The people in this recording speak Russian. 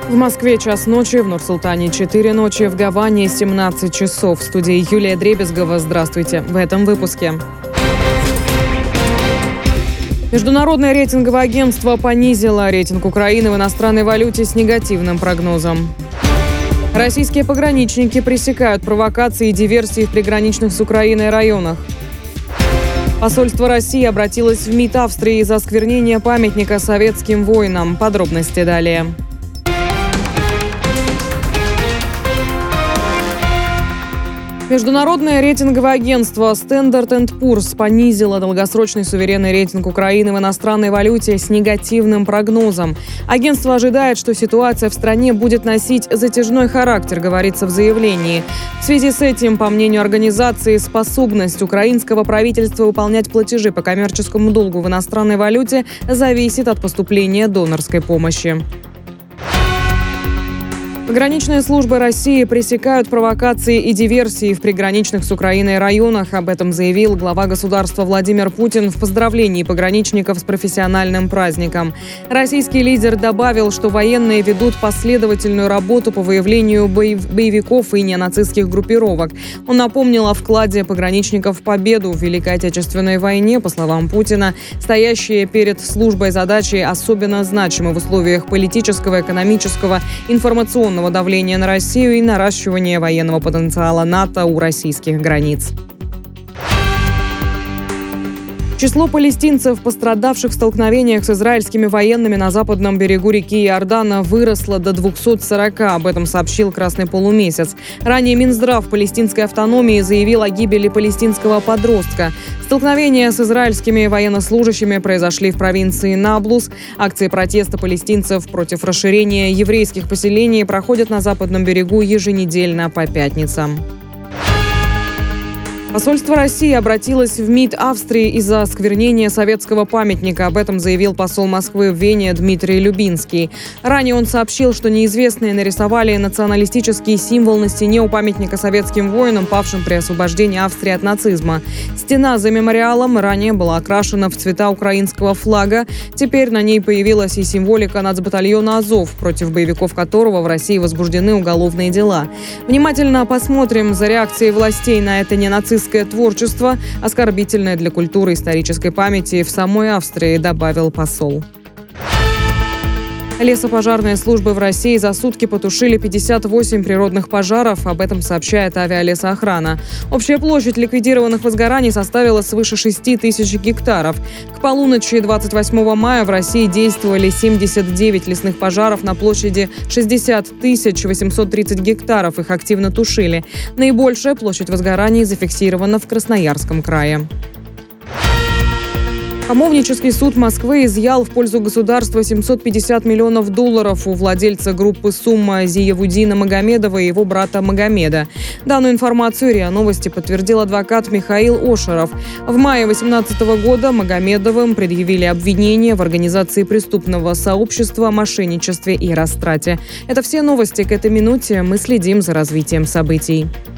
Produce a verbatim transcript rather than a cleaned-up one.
В Москве час ночи, в Нур-Султане четыре ночи, в Гаване семнадцать часов. В студии Юлия Дребезгова. Здравствуйте. В этом выпуске. Международное рейтинговое агентство понизило рейтинг Украины в иностранной валюте с негативным прогнозом. Российские пограничники пресекают провокации и диверсии в приграничных с Украиной районах. Посольство России обратилось в МИД Австрии за осквернение памятника советским воинам. Подробности далее. Международное рейтинговое агентство Standard энд Poor's понизило долгосрочный суверенный рейтинг Украины в иностранной валюте с негативным прогнозом. Агентство ожидает, что ситуация в стране будет носить затяжной характер, говорится в заявлении. В связи с этим, по мнению организации, способность украинского правительства выполнять платежи по коммерческому долгу в иностранной валюте зависит от поступления донорской помощи. Пограничные службы России пресекают провокации и диверсии в приграничных с Украиной районах. Об этом заявил глава государства Владимир Путин в поздравлении пограничников с профессиональным праздником. Российский лидер добавил, что военные ведут последовательную работу по выявлению боевиков и ненацистских группировок. Он напомнил о вкладе пограничников в победу в Великой Отечественной войне. По словам Путина, стоящие перед службой задачи особенно значимы в условиях политического, экономического, информационного давления на Россию и наращивания военного потенциала НАТО у российских границ. Число палестинцев, пострадавших в столкновениях с израильскими военными на западном берегу реки Иордана, выросло до двухсот сорока. Об этом сообщил «Красный полумесяц». Ранее Минздрав палестинской автономии заявил о гибели палестинского подростка. Столкновения с израильскими военнослужащими произошли в провинции Наблус. Акции протеста палестинцев против расширения еврейских поселений проходят на западном берегу еженедельно по пятницам. Посольство России обратилось в МИД Австрии из-за осквернения советского памятника. Об этом заявил посол Москвы в Вене Дмитрий Любинский. Ранее он сообщил, что неизвестные нарисовали националистический символ на стене у памятника советским воинам, павшим при освобождении Австрии от нацизма. Стена за мемориалом ранее была окрашена в цвета украинского флага. Теперь на ней появилась и символика нацбатальона «Азов», против боевиков которого в России возбуждены уголовные дела. Внимательно посмотрим за реакцией властей на это ненацистское творчество, оскорбительное для культуры и исторической памяти в самой Австрии, добавил посол. Лесопожарные службы в России за сутки потушили пятьдесят восемь природных пожаров. Об этом сообщает авиалесоохрана. Общая площадь ликвидированных возгораний составила свыше шести тысяч гектаров. К полуночи двадцать восьмого мая в России действовали семьдесят девять лесных пожаров на площади шестьдесят тысяч восемьсот тридцать гектаров. Их активно тушили. Наибольшая площадь возгораний зафиксирована в Красноярском крае. Хамовнический суд Москвы изъял в пользу государства семьсот пятьдесят миллионов долларов у владельца группы «Сумма» Зиявуддина Магомедова и его брата Магомеда. Данную информацию РИА Новости подтвердил адвокат Михаил Ошеров. В мае две тысячи восемнадцатого года Магомедовым предъявили обвинение в организации преступного сообщества, мошенничестве и растрате. Это все новости к этой минуте. Мы следим за развитием событий.